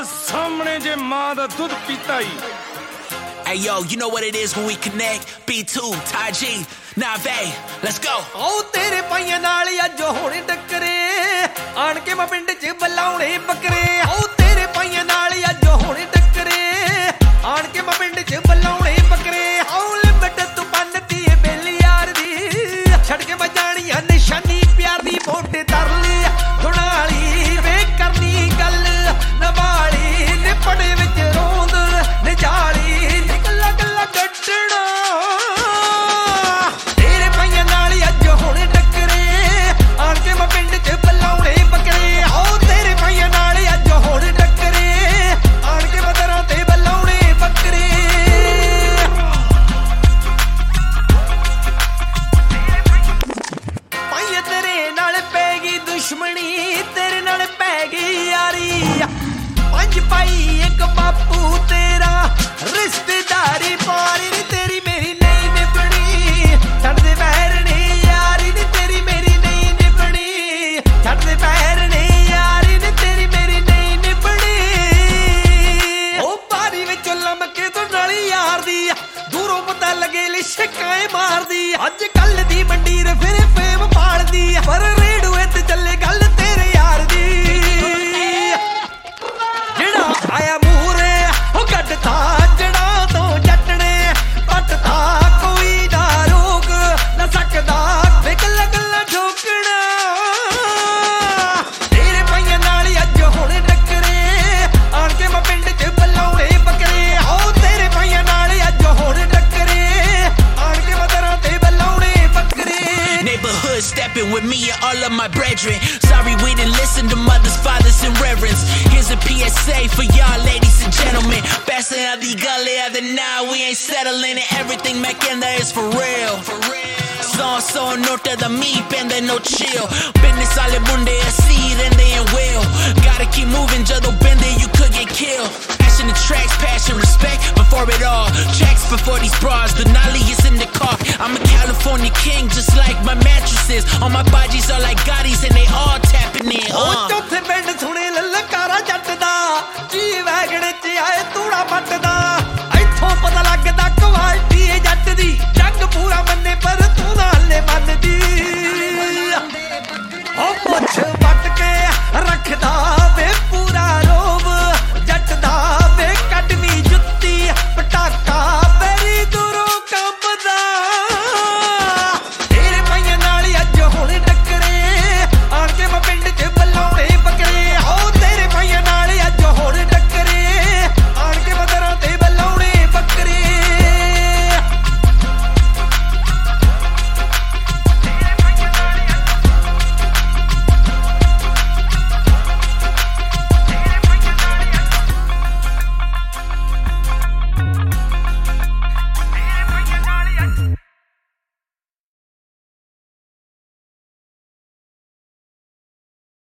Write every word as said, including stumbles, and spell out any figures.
ਸਾਹਮਣੇ ਜੇ ਮਾਂ ਦਾ ਦੁੱਧ ਪੀਤਾ ਹੀ Hey yo, you know what it is when we connect. B two, Ty G, Nave, let's go. Oh, तेरे पाइयां नाल अज होणे टकरे आण के मैं पिंड च बलाउणे बकरे Oh, तेरे पाइयां नाल अज होणे टकरे आण के मैं पिंड च बलाउणे बकरे Oh, लिमिट तू बनती है बेली यार दी छड़ के मैं जानी है निशानी प्यार दी वोट तर ली दुनाली वे करनी गल नवाली निपड़े विच रोंद नजाली दुश्मनी तेरे नाल पै गई यारी पंज भाई एक बापू तेरा रिश्तेदारी पारी नी तेरी मेरी नहीं निभनी छड़ दे पैर ने यारी नी तेरी मेरी नहीं निभनी छड़ दे पैर ने यारी नी तेरी मेरी नहीं निभनी ओ पारी विच लमके तो नाली यार दी दूरों पता लगे लिशकाए मार दी अज कल दी मंडीर फिर फेम पाल दी पर रेडू ते चले गल तेरे यार दी जेड़ा आया मूरे ओ कटता जड़ा तो जटने पटता कोई ना रोक ना सकदा वे गल्ला गल्ला ठोकना तेरे पाइयां नाल अज होणे टकरे आण के मैं पिंड च बलाउणे बकरे ओ तेरे पाइयां नाल अज होणे टकरे आण के मैं दरां ते बलाउणे बकरे Neighborhood stepping with me and all of my brethren. Sorry we didn't listen to mothers, fathers, and reverends. Here's a P S A for y'all ladies and gentlemen. Best of the gully of the now, we ain't settling it. Everything back in there is for real. For real. Son, son, norte de mi, pende no chill. Business all in munde, así, rende and will. Gotta keep moving, jado bende, you could get killed. Passion the tracks, passion, respect before it all. Checks before these bras, the nolly is in the car. I'm a California king, just like my mattresses. All my bodies are like God